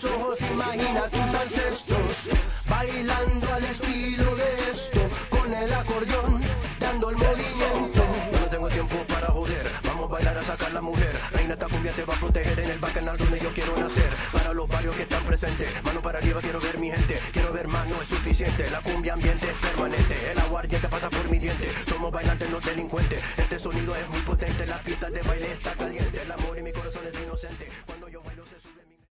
ojos, imagina tus ancestros bailando al estilo de esto, con el acordeón dando el movimiento. Yo no tengo tiempo para joder, vamos a bailar a sacar la mujer. Reina, esta cumbia te va a proteger en el bacanal donde yo quiero nacer. Para los barrios que están presentes, mano para arriba, quiero ver mi gente. Quiero ver más, no es suficiente, la cumbia ambiente es permanente. El aguardiente pasa por mi diente, somos bailantes, no delincuentes. Este sonido es muy potente, la pista de baile está caliente. El amor y mi corazón es inocente.